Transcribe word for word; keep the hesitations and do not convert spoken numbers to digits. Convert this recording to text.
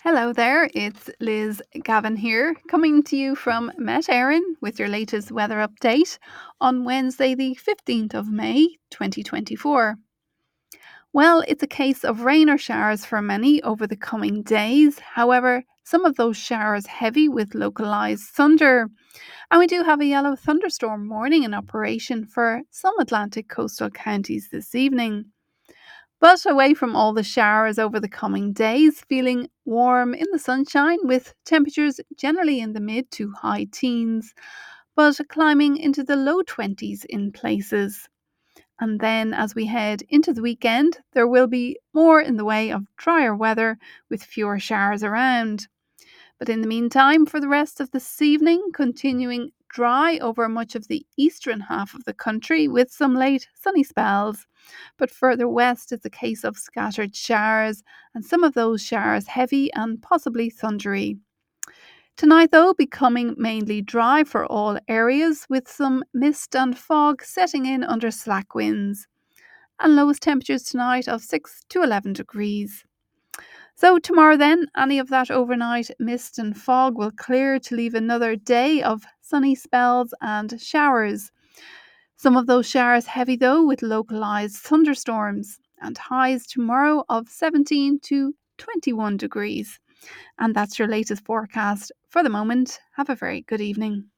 Hello there, it's Liz Gavin here, coming to you from Met Erin with your latest weather update on Wednesday, the fifteenth of May, twenty twenty-four. Well, it's a case of rain or showers for many over the coming days. However, some of those showers heavy with localised thunder. And we do have a yellow thunderstorm warning in operation for some Atlantic coastal counties this evening. But away from all the showers over the coming days, feeling warm in the sunshine with temperatures generally in the mid to high teens, but climbing into the low twenties in places. And then as we head into the weekend, there will be more in the way of drier weather with fewer showers around. But in the meantime, for the rest of this evening, continuing dry over much of the eastern half of the country with some late sunny spells. But further west, it's a case of scattered showers, and some of those showers heavy and possibly thundery. Tonight, though, becoming mainly dry for all areas with some mist and fog setting in under slack winds. And lowest temperatures tonight of six to eleven degrees. So tomorrow then, any of that overnight mist and fog will clear to leave another day of sunny spells and showers. Some of those showers heavy though with localised thunderstorms and highs tomorrow of seventeen to twenty-one degrees. And that's your latest forecast for the moment. Have a very good evening.